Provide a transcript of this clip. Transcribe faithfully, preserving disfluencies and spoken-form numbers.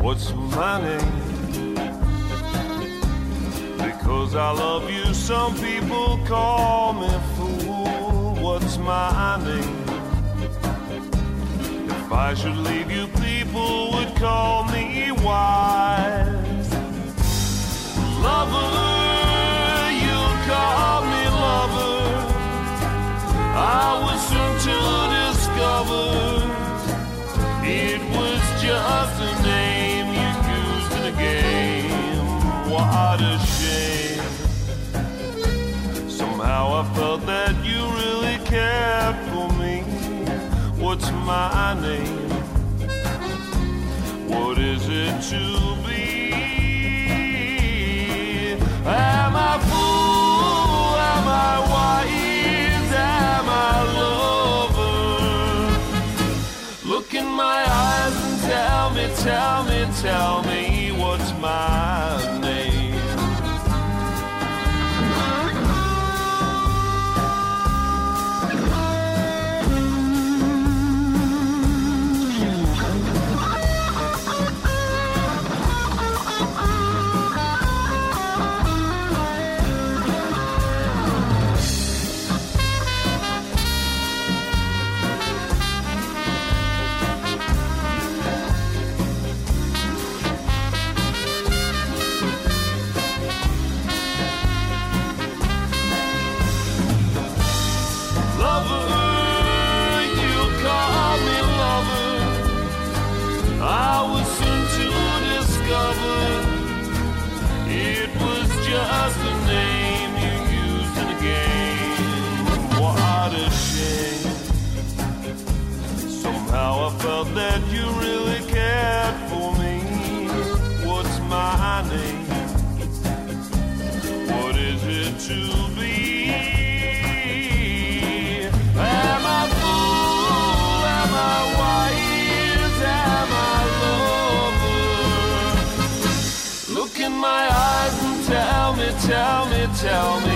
What's my name? Because I love you, some people call me fool. What's my name? If I should leave you, people would call me wise. Lover, you'll call me lover. I was soon to discover it was just a name you used in a game. What a shame. Somehow I felt that you really cared for me. What's my name? What is it to be? Am I fool? Am I wise? Am I lover? Look in my eyes and tell me, tell me, tell me what's my name? Just a name you used in a game. What a shame. Somehow I felt that you really cared for me. What's my name? What is it to be? Am I fool? Am I wise? Am I lover? Look in my eyes and tell me, tell me, tell